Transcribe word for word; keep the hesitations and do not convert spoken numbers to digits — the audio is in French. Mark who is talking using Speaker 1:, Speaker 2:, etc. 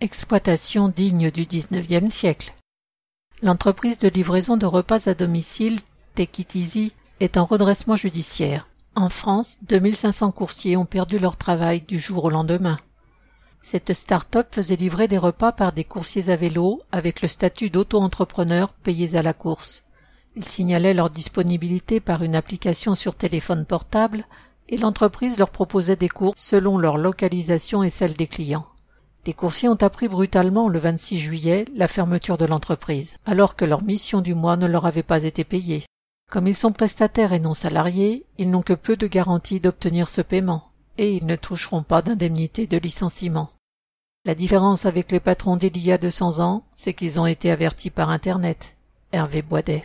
Speaker 1: Exploitation digne du dix-neuvième siècle. L'entreprise de livraison de repas à domicile Take It Easy est en redressement judiciaire. En France, deux mille cinq cents coursiers ont perdu leur travail du jour au lendemain. Cette start-up faisait livrer des repas par des coursiers à vélo avec le statut d'auto-entrepreneur payés à la course. Ils signalaient leur disponibilité par une application sur téléphone portable et l'entreprise leur proposait des courses selon leur localisation et celle des clients. Les coursiers ont appris brutalement le vingt-six juillet la fermeture de l'entreprise, alors que leur mission du mois ne leur avait pas été payée. Comme ils sont prestataires et non salariés, ils n'ont que peu de garanties d'obtenir ce paiement, et ils ne toucheront pas d'indemnité de licenciement. La différence avec les patrons d'il y a deux cents ans, c'est qu'ils ont été avertis par Internet. Hervé Boisdet.